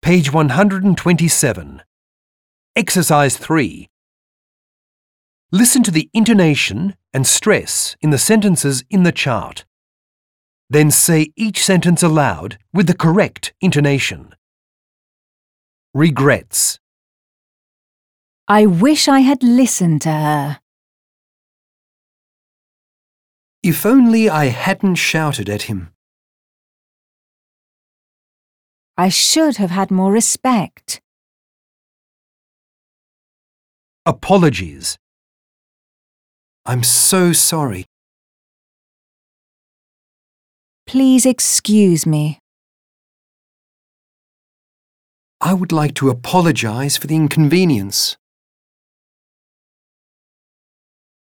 Page 127. Exercise 3. Listen to the intonation and stress in the sentences in the chart. Then say each sentence aloud with the correct intonation. Regrets. I wish I had listened to her. If only I hadn't shouted at him. I should have had more respect. Apologies. I'm so sorry. Please excuse me. I would like to apologize for the inconvenience.